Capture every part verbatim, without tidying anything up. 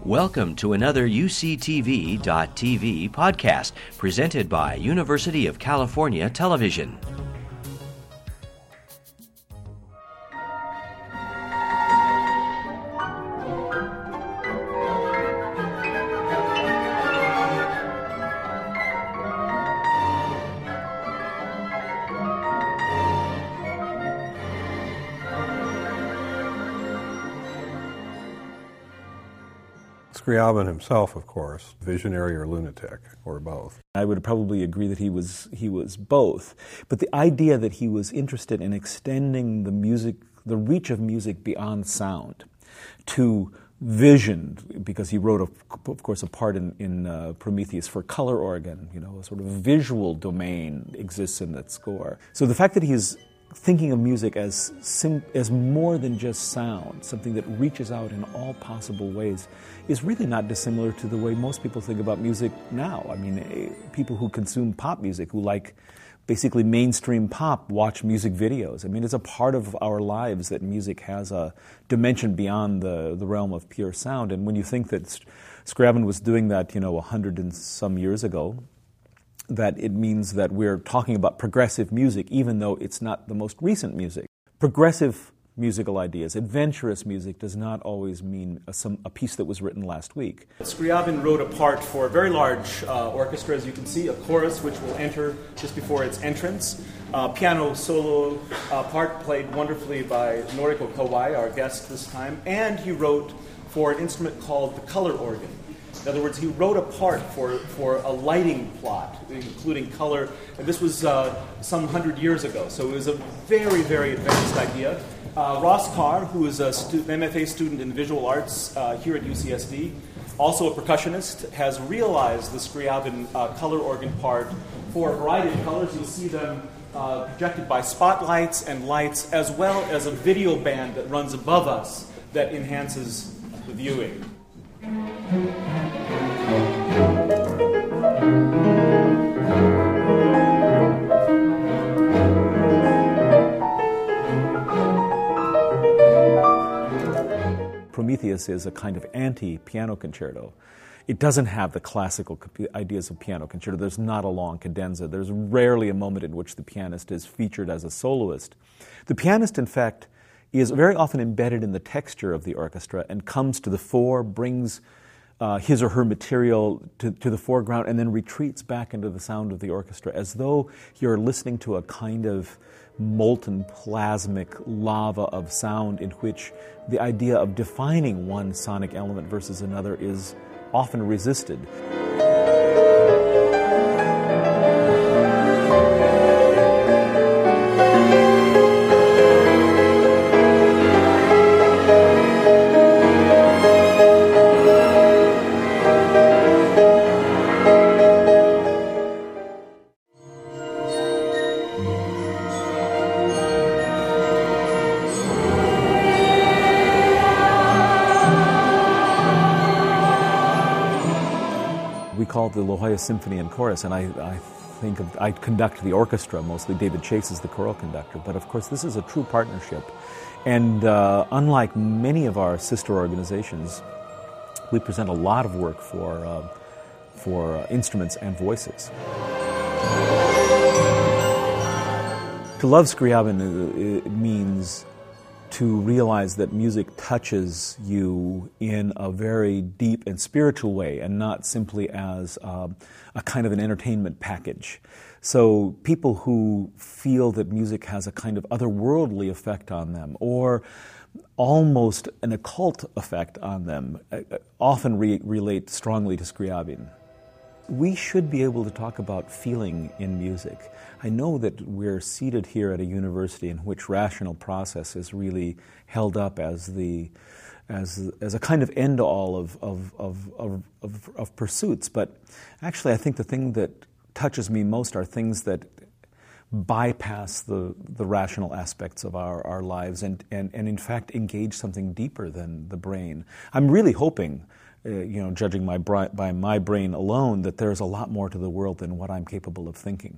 Welcome to another U C T V dot T V podcast presented by University of California Television. Scriabin himself, of course, visionary or lunatic, or both. I would probably agree that he was he was both. But the idea that he was interested in extending the music, the reach of music beyond sound, to vision, because he wrote, a, of course, a part in, in uh, Prometheus for color organ. You know, a sort of visual domain exists in that score. So the fact that he's thinking of music as sim- as more than just sound, something that reaches out in all possible ways, is really not dissimilar to the way most people think about music now. I mean, eh, people who consume pop music, who like basically mainstream pop, watch music videos. I mean, it's a part of our lives that music has a dimension beyond the, the realm of pure sound. And when you think that Scriabin was doing that, you know, a hundred and some years ago, that it means that we're talking about progressive music, even though it's not the most recent music. Progressive musical ideas, adventurous music, does not always mean a, some, a piece that was written last week. Scriabin wrote a part for a very large uh, orchestra, as you can see, a chorus which will enter just before its entrance. Uh, piano solo uh, part played wonderfully by Noriko Kawai, our guest this time, and he wrote for an instrument called the color organ. In other words, he wrote a part for, for a lighting plot, including color, and this was uh, some hundred years ago, so it was a very, very advanced idea. Uh, Ross Carr, who is a stu- M F A student in visual arts uh, here at U C S D, also a percussionist, has realized the Scriabin uh, color organ part for a variety of colors. You'll see them uh, projected by spotlights and lights, as well as a video band that runs above us that enhances the viewing. Prometheus is a kind of anti-piano concerto. It doesn't have the classical ideas of piano concerto. There's not a long cadenza. There's rarely a moment in which the pianist is featured as a soloist. The pianist, in fact, is very often embedded in the texture of the orchestra and comes to the fore, brings uh, his or her material to, to the foreground, and then retreats back into the sound of the orchestra, as though you're listening to a kind of molten plasmic lava of sound in which the idea of defining one sonic element versus another is often resisted. We call it the La Jolla Symphony and Chorus, and I, I think of, I conduct the orchestra mostly. David Chase is the choral conductor, but of course this is a true partnership. And uh, unlike many of our sister organizations, we present a lot of work for, uh, for uh, instruments and voices. To love Scriabin it means to realize that music touches you in a very deep and spiritual way, and not simply as um, a kind of an entertainment package. So people who feel that music has a kind of otherworldly effect on them, or almost an occult effect on them, uh, often re- relate strongly to Scriabin. We should be able to talk about feeling in music. I know that we're seated here at a university in which rational process is really held up as the as as a kind of end-all of of, of of of of pursuits, but actually I think the thing that touches me most are things that bypass the the rational aspects of our, our lives and, and, and in fact engage something deeper than the brain. I'm really hoping, Uh, you know, judging my bri- by my brain alone, that there's a lot more to the world than what I'm capable of thinking.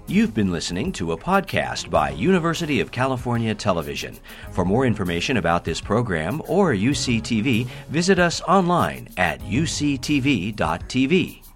You've been listening to a podcast by University of California Television. For more information about this program or U C T V, visit us online at u c t v dot t v.